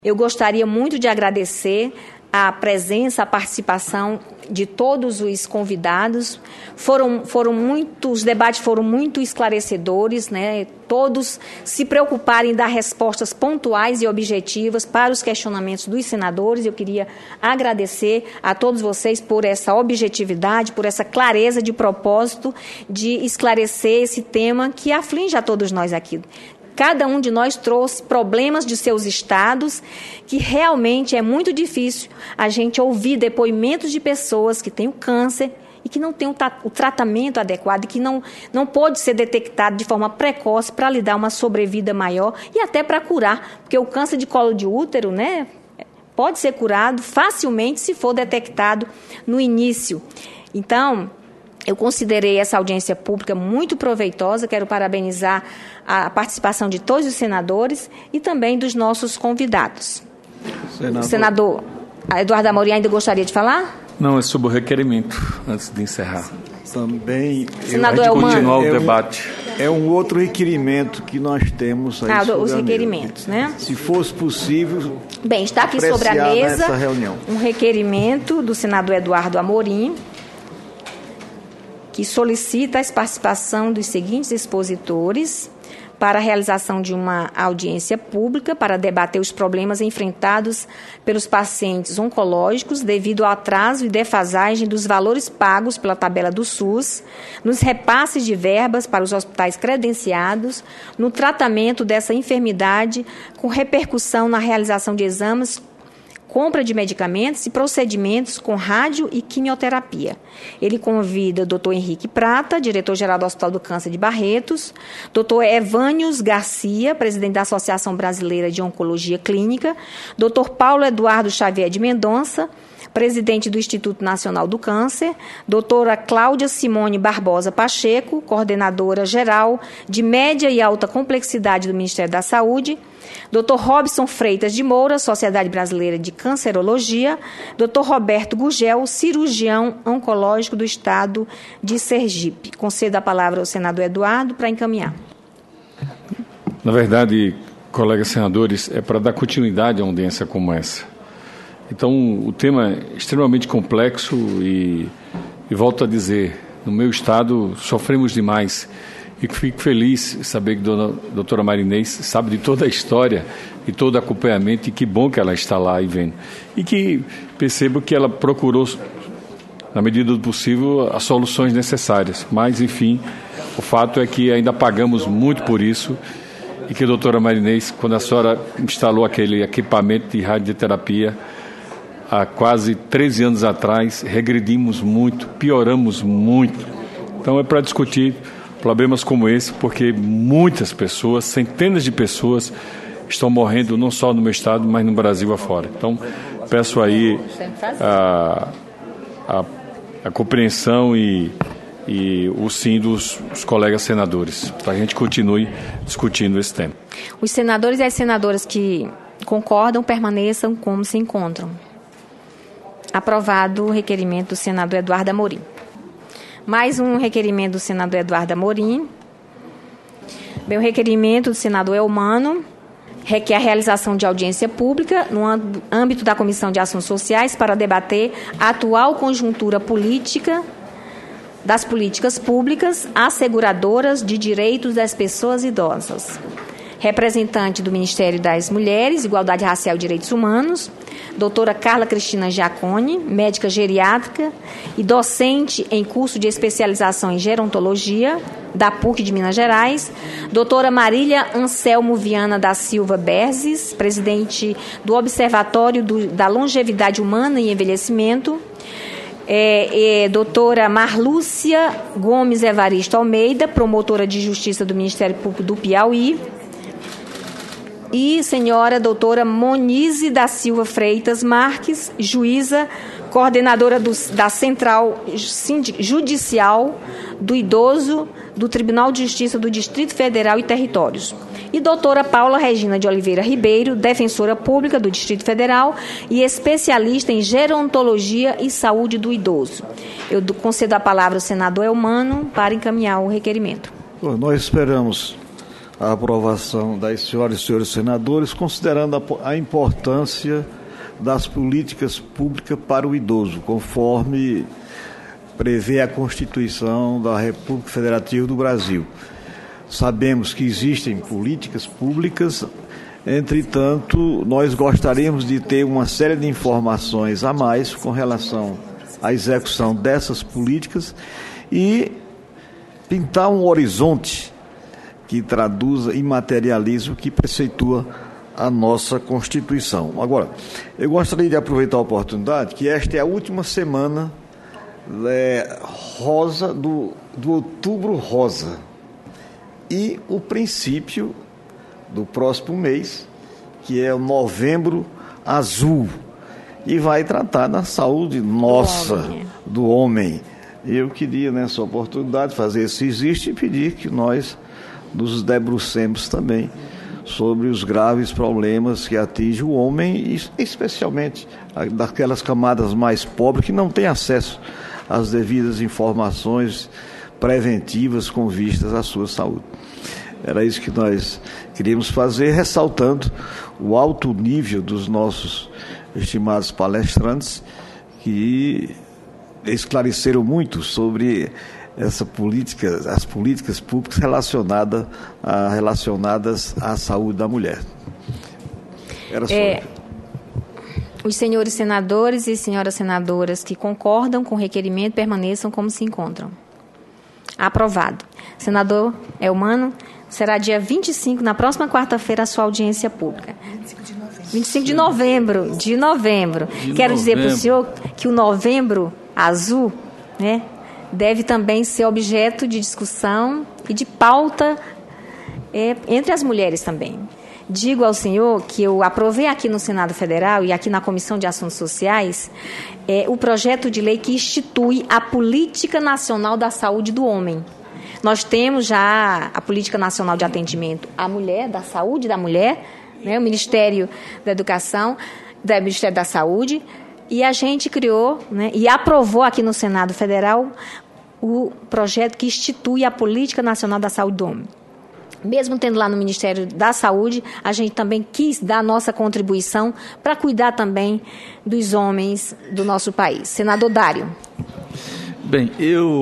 Eu gostaria muito de agradecer a presença, a participação de todos os convidados. Os debates foram muito esclarecedores, né? Todos se preocuparem em dar respostas pontuais e objetivas para os questionamentos dos senadores. Eu queria agradecer a todos vocês por essa objetividade, por essa clareza de propósito de esclarecer esse tema que aflige a todos nós aqui. Cada um de nós trouxe problemas de seus estados, que realmente é muito difícil a gente ouvir depoimentos de pessoas que têm o câncer e que não têm o tratamento adequado, e que não pode ser detectado de forma precoce para lhe dar uma sobrevida maior e até para curar, porque o câncer de colo de útero, né, pode ser curado facilmente se for detectado no início. Então, eu considerei essa audiência pública muito proveitosa. Quero parabenizar a participação de todos os senadores e também dos nossos convidados. O senador Eduardo Amorim ainda gostaria de falar? Não, é sobre o requerimento, antes de encerrar. Também, senador continuar o debate. É um outro requerimento que nós temos aí os requerimentos, né? Se fosse possível. Bem, está aqui sobre a mesa um requerimento do senador Eduardo Amorim, que solicita a participação dos seguintes expositores para a realização de uma audiência pública para debater os problemas enfrentados pelos pacientes oncológicos devido ao atraso e defasagem dos valores pagos pela tabela do SUS, nos repasses de verbas para os hospitais credenciados, no tratamento dessa enfermidade, com repercussão na realização de exames, compra de medicamentos e procedimentos com rádio e quimioterapia. Ele convida o Dr. Henrique Prata, diretor-geral do Hospital do Câncer de Barretos, Dr. Evânios Garcia, presidente da Associação Brasileira de Oncologia Clínica, Dr. Paulo Eduardo Xavier de Mendonça, presidente do Instituto Nacional do Câncer, doutora Cláudia Simone Barbosa Pacheco, coordenadora geral de média e alta complexidade do Ministério da Saúde, Dr. Robson Freitas de Moura, Sociedade Brasileira de Cancerologia, Dr. Roberto Gurgel, cirurgião oncológico do Estado de Sergipe. Concedo a palavra ao senador Eduardo para encaminhar. Na verdade, colegas senadores, é para dar continuidade a uma audiência como essa. Então, o tema é extremamente complexo e volto a dizer, no meu estado sofremos demais. E fico feliz de saber que a doutora Marinês sabe de toda a história e todo o acompanhamento, e que bom que ela está lá e vendo. E que percebo que ela procurou, na medida do possível, as soluções necessárias. Mas, enfim, o fato é que ainda pagamos muito por isso, e que a doutora Marinês, quando a senhora instalou aquele equipamento de radioterapia, há quase 13 anos atrás, regredimos muito, pioramos muito. Então, é para discutir problemas como esse, porque muitas pessoas, centenas de pessoas, estão morrendo não só no meu estado, mas no Brasil afora. Então, peço aí a compreensão e o sim dos colegas senadores, para a gente continue discutindo esse tema. Os senadores e as senadoras que concordam permaneçam como se encontram. Aprovado o requerimento do senador Eduardo Amorim. Mais um requerimento do senador Eduardo Amorim. Bem, o requerimento do senador Elmano requer a realização de audiência pública no âmbito da Comissão de Assuntos Sociais para debater a atual conjuntura política das políticas públicas asseguradoras de direitos das pessoas idosas. Representante do Ministério das Mulheres, Igualdade Racial e Direitos Humanos, doutora Carla Cristina Giacone, médica geriátrica e docente em curso de especialização em gerontologia, da PUC de Minas Gerais, doutora Marília Anselmo Viana da Silva Berzes, presidente do Observatório da Longevidade Humana e Envelhecimento, doutora Marlúcia Gomes Evaristo Almeida, promotora de Justiça do Ministério Público do Piauí, e senhora doutora Monize da Silva Freitas Marques, juíza, coordenadora da Central Judicial do Idoso do Tribunal de Justiça do Distrito Federal e Territórios. E doutora Paula Regina de Oliveira Ribeiro, defensora pública do Distrito Federal e especialista em gerontologia e saúde do idoso. Eu concedo a palavra ao senador Elmano para encaminhar o requerimento. Nós esperamos a aprovação das senhoras e senhores senadores, considerando a importância das políticas públicas para o idoso, conforme prevê a Constituição da República Federativa do Brasil. Sabemos que existem políticas públicas, entretanto, nós gostaríamos de ter uma série de informações a mais com relação à execução dessas políticas e pintar um horizonte que traduza e materialize o que preceitua a nossa Constituição. Agora, eu gostaria de aproveitar a oportunidade que esta é a última semana rosa do Outubro Rosa e o princípio do próximo mês, que é o Novembro Azul, e vai tratar da saúde nossa, do homem. Eu queria, nessa oportunidade, fazer esse registro e pedir que nós nos debrucemos também sobre os graves problemas que atingem o homem, e especialmente daquelas camadas mais pobres que não têm acesso às devidas informações preventivas com vistas à sua saúde. Era isso que nós queríamos fazer, ressaltando o alto nível dos nossos estimados palestrantes, que esclareceram muito sobre essa política, as políticas públicas relacionadas à saúde da mulher. Era só. Os senhores senadores e senhoras senadoras que concordam com o requerimento permaneçam como se encontram. Aprovado. Senador Elmano, será dia 25, na próxima quarta-feira, a sua audiência pública. 25 de novembro. Quero dizer para o senhor que o Novembro Azul, né, deve também ser objeto de discussão e de pauta entre as mulheres também. Digo ao senhor que eu aprovei aqui no Senado Federal e aqui na Comissão de Assuntos Sociais o projeto de lei que institui a Política Nacional da Saúde do Homem. Nós temos já a Política Nacional de Atendimento à Mulher, da Saúde da Mulher, né, o Ministério da Educação, o Ministério da Saúde, e a gente criou, né, e aprovou aqui no Senado Federal o projeto que institui a Política Nacional da Saúde do Homem. Mesmo tendo lá no Ministério da Saúde, a gente também quis dar a nossa contribuição para cuidar também dos homens do nosso país. Senador Dário. Bem,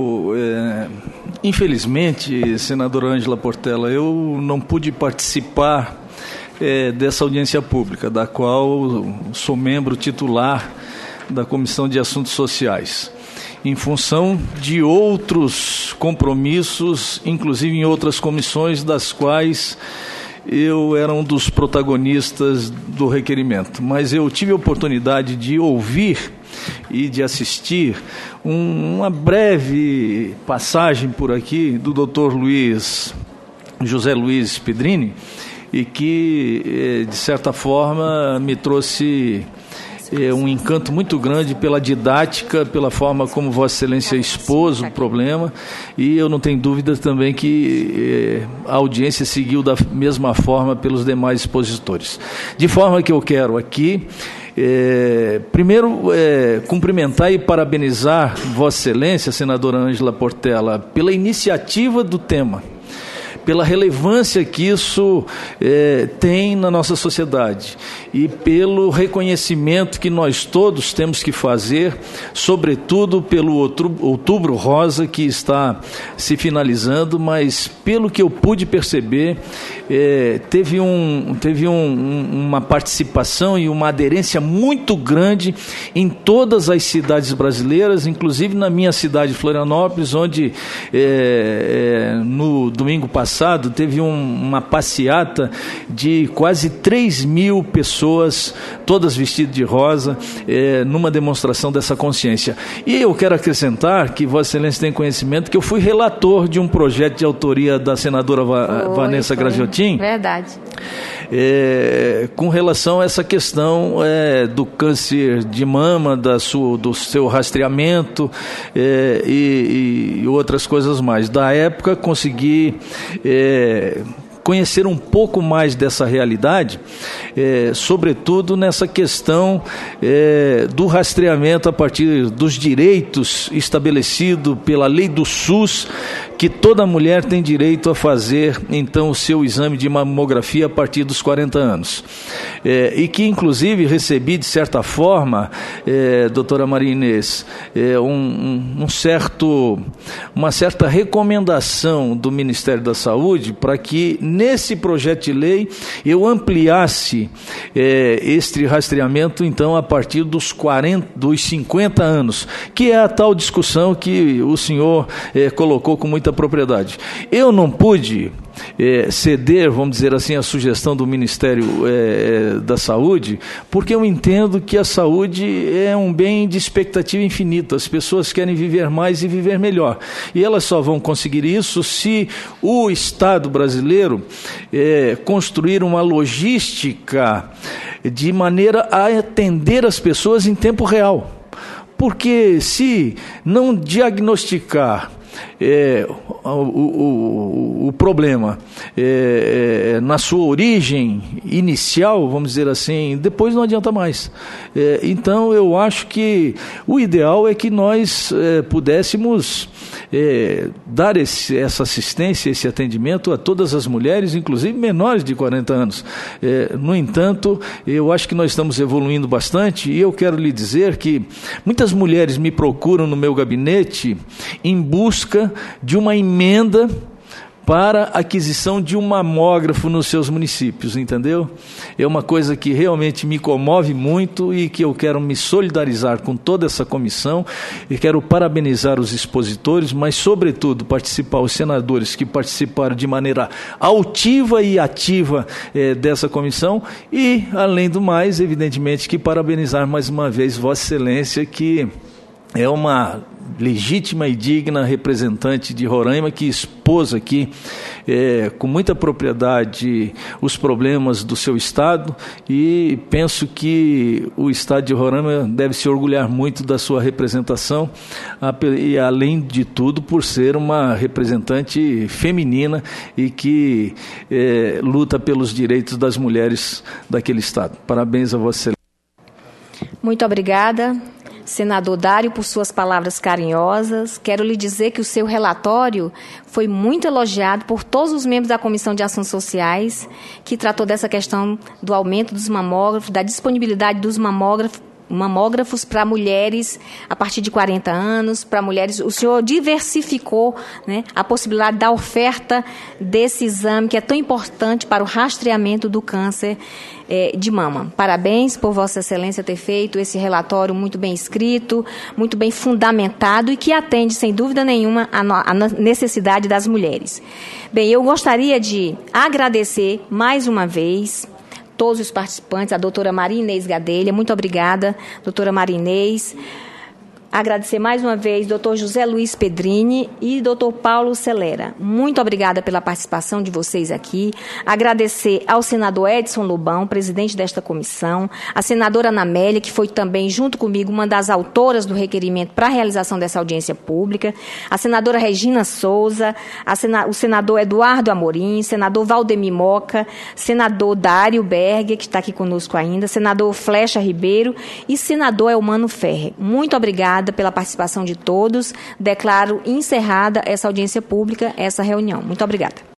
infelizmente, senadora Ângela Portela, eu não pude participar dessa audiência pública, da qual sou membro titular da Comissão de Assuntos Sociais, em função de outros compromissos, inclusive em outras comissões, das quais eu era um dos protagonistas do requerimento. Mas eu tive a oportunidade de ouvir e de assistir uma breve passagem por aqui do Dr. José Luiz Pedrini, e que, de certa forma, me trouxe um encanto muito grande pela didática, pela forma como Vossa Excelência expôs o problema, e eu não tenho dúvida também que a audiência seguiu da mesma forma pelos demais expositores. De forma que eu quero aqui, primeiro, cumprimentar e parabenizar Vossa Excelência, senadora Ângela Portela, pela iniciativa do tema, pela relevância que isso tem na nossa sociedade e pelo reconhecimento que nós todos temos que fazer, sobretudo pelo Outubro Rosa, que está se finalizando, mas pelo que eu pude perceber, teve uma participação e uma aderência muito grande em todas as cidades brasileiras, inclusive na minha cidade, Florianópolis, onde no domingo passado teve uma passeata de quase 3.000 pessoas, todas vestidas de rosa, numa demonstração dessa consciência. E eu quero acrescentar que Vossa Excelência tem conhecimento que eu fui relator de um projeto de autoria da senadora Vanessa Graziotin. Verdade. Com relação a essa questão do câncer de mama, do seu rastreamento e outras coisas mais. Da época, consegui conhecer um pouco mais dessa realidade, sobretudo nessa questão do rastreamento a partir dos direitos estabelecidos pela lei do SUS, que toda mulher tem direito a fazer, então, o seu exame de mamografia a partir dos 40 anos. E que, inclusive, recebi, de certa forma, doutora Maria Inês, uma certa recomendação do Ministério da Saúde para que, nesse projeto de lei, eu ampliasse este rastreamento, então, a partir dos 50 anos, que é a tal discussão que o senhor colocou com muita propriedade. Eu não pude ceder, vamos dizer assim, a sugestão do Ministério da Saúde, porque eu entendo que a saúde é um bem de expectativa infinita. As pessoas querem viver mais e viver melhor. E elas só vão conseguir isso se o Estado brasileiro construir uma logística de maneira a atender as pessoas em tempo real. Porque se não diagnosticar o problema na sua origem inicial, vamos dizer assim, depois não adianta mais. Então eu acho que o ideal é que nós pudéssemos dar essa assistência, esse atendimento a todas as mulheres, inclusive menores de 40 anos. No entanto, eu acho que nós estamos evoluindo bastante, e eu quero lhe dizer que muitas mulheres me procuram no meu gabinete em busca de uma emenda para aquisição de um mamógrafo nos seus municípios, entendeu? É uma coisa que realmente me comove muito e que eu quero me solidarizar com toda essa comissão e quero parabenizar os expositores, mas, sobretudo, participar os senadores que participaram de maneira altiva e ativa dessa comissão e, além do mais, evidentemente, que parabenizar mais uma vez Vossa Excelência, que é uma legítima e digna representante de Roraima, que expôs aqui com muita propriedade os problemas do seu estado, e penso que o estado de Roraima deve se orgulhar muito da sua representação, e além de tudo por ser uma representante feminina e que luta pelos direitos das mulheres daquele estado. Parabéns a Vossa Excelência. Muito obrigada, senador Dário, por suas palavras carinhosas. Quero lhe dizer que o seu relatório foi muito elogiado por todos os membros da Comissão de Ações Sociais, que tratou dessa questão do aumento dos mamógrafos, da disponibilidade dos mamógrafos para mulheres a partir de 40 anos, para mulheres. O senhor diversificou, né, a possibilidade da oferta desse exame, que é tão importante para o rastreamento do câncer de mama. Parabéns por Vossa Excelência ter feito esse relatório muito bem escrito, muito bem fundamentado e que atende, sem dúvida nenhuma, a necessidade das mulheres. Bem, eu gostaria de agradecer mais uma vez todos os participantes, a doutora Maria Inês Gadelha. Muito obrigada, doutora Maria Inês. Agradecer mais uma vez doutor José Luiz Pedrini e doutor Paulo Celera. Muito obrigada pela participação de vocês aqui. Agradecer ao senador Edson Lobão, presidente desta comissão, a senadora Ana Amélia, que foi também, junto comigo, uma das autoras do requerimento para a realização dessa audiência pública, a senadora Regina Souza, o senador Eduardo Amorim, senador Valdemir Moca, senador Dário Berger, que está aqui conosco ainda, senador Flecha Ribeiro e senador Elmano Ferrer. Muito obrigada pela participação de todos. Declaro encerrada essa audiência pública, essa reunião. Muito obrigada.